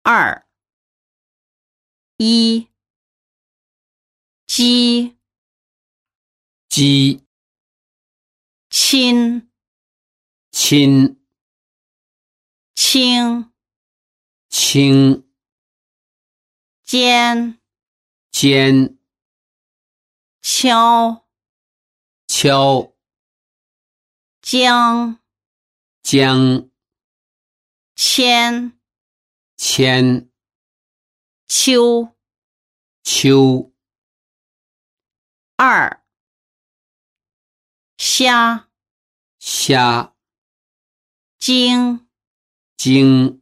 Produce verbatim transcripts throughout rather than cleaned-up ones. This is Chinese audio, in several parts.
二一鸡鸡亲亲轻轻尖尖敲敲将将千千秋秋二虾虾精精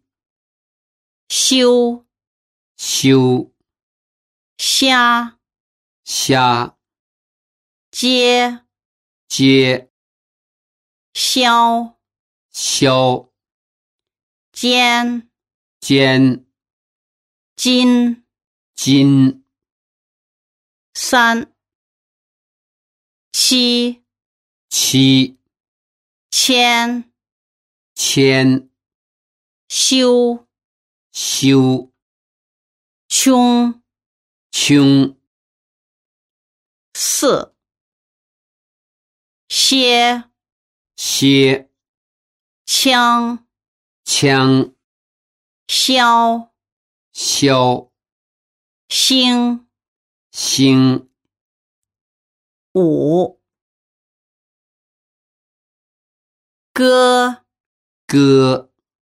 修修虾虾接接削削尖尖筋筋三七七千千修修穷穷四歇歇枪枪消消星星五歌歌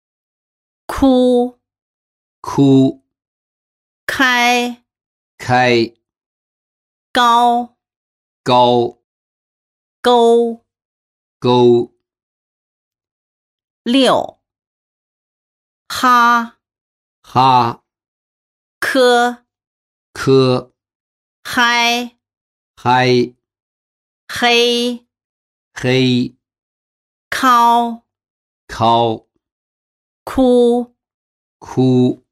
哭哭开开高高沟沟六哈哈科科嗨嗨黑黑靠考哭哭